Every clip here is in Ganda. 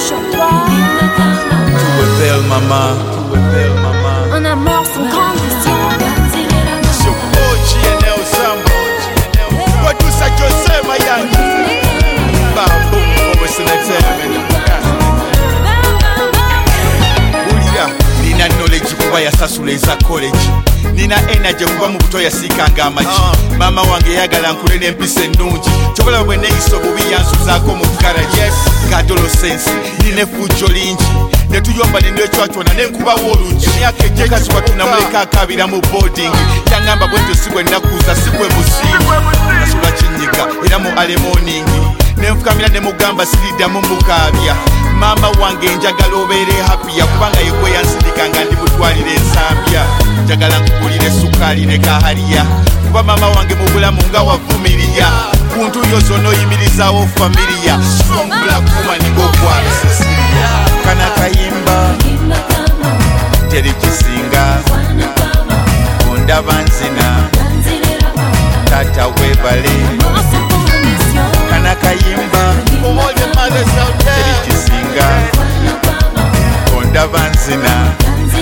sur toi. Tu es belle maman, tu es belle maman. Un amour sans condition. Sur OGNL Sambo. What do I just say, my young? Boom, for entertainment. Ulira, nina knowledge kuba yasasula eza college. Nina energy kuba mu buto yasikanga amaki. Mama wange yagala nkule n'empisa ennungi. Kyobola bwe neeyisa obubi yansuzaako mu garage. Yes, adolescence, nina effujjo lingi. Netuyomba nenecwacwana nenkubawo olungi. Emyaka egyekazi watunamuleka akabira mu boarding. Yangamba bwetyo si bwe nnakuuza si bwe musingi. Nasula kinyiga era mu early morning. Nenfukamira nemugamba siriddamu mukaabya. Mama wange njagala obeere happy kubanga yegwe yansindika nga ndi mutwalira ensambya. Njagala nkugulire sukaali ne kahaliya kuba mama wange mu bulamu nga wavumiriya. Ku ntuuyo zonna oyimirizaawo familiya. Strong black woman ng'ogwala Sicilia. Kana kayimba teri kisinga ondaba nzina tata webale. Kana kayimba teri kisinga ondaba nzina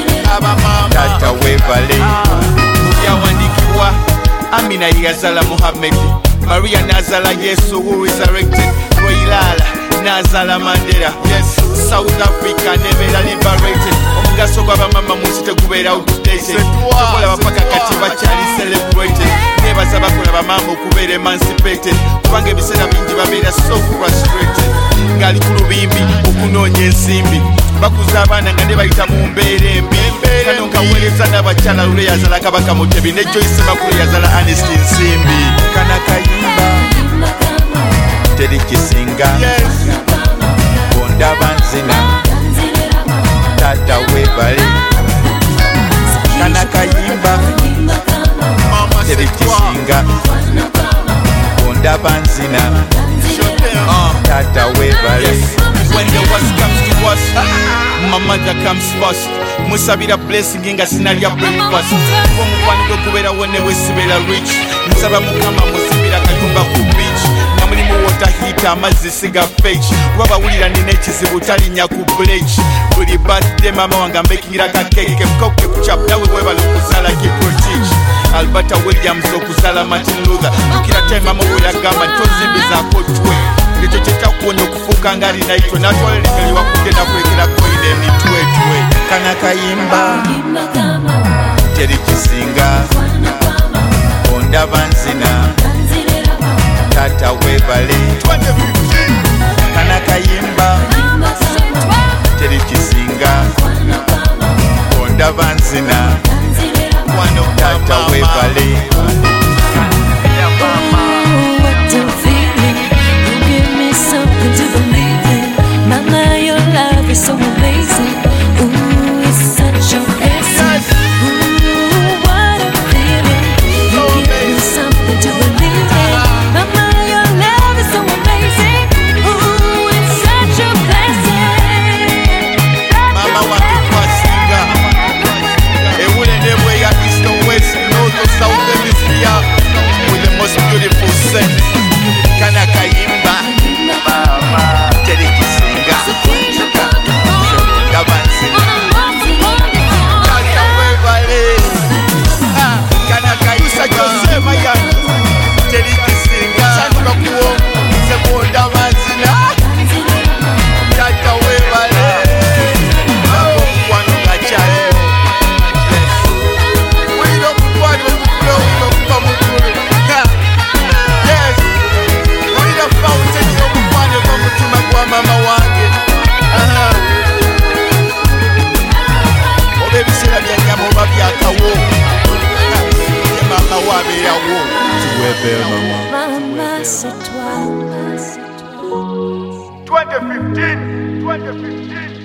tata webale. Yawandikiwa Amina yazala Muhammad, Maria nazala Yesu who resurrected, Roilala nazala Mandela. Yes, South Africa never liberated. Omugaso gw'abamama munsi tegubeera outdated. Tokola bapaka kati bakyali celebrated. Nebaza bakola bamama okubeera emancipated kubanga ebiseera bingi babeera so frustrated. Ngali ku lubimbi okunoonya ensimbi bakuza abaana nga ne bayita mu mbeera embi. Kano nkaweereza n'abakyala lule yazala Kabaka Mutebi ne Joyce Makulu yazala Ernestine Nsimbi. Kana kayimba teri kisinga ondaba nzina tata webale. Kana kayimba teri kisinga ondaba nzina tata webale. When the worst comes to us, my mother comes first. Musabira blessing nga sinalya breakfast. Omukwano gwe kubeera wonewe sibeera rich. Nsaba Mukama musibira kayumba ku beach. Nga mulimu water heat amazzi siga fetch. Kuba bawulira nina ekizibu talinnya ku bleach. Buli birthday mama wange ambekingira ka cake. Mkoke kuchap nawe webala okuzaala kiprotich. Alberta Williams okuzaala Martin Luther. Tukira time mama we yagamba tozimbizaako twe. Ekyo kyekyakuwonya okufuuka nga alina itwe natwalelekeriwa kugenda kulekerako ine emitwetwe. Kana kayimba teri kisinga ondaba nzina tata webale. Kana kayimba teri kisinga ondaba nzina tata webale. So amazing, ooh, it's such a blessing. Ooh, what a feeling. You give me something to believe in. Mama, your love is so amazing. Ooh, it's such a blessing. Mama wange kwasinga ewule nebwe ya east and west, north or south hemisphere with the most beautiful scent. Kana kayimba teri kisinga Maman, c'est toi. 2015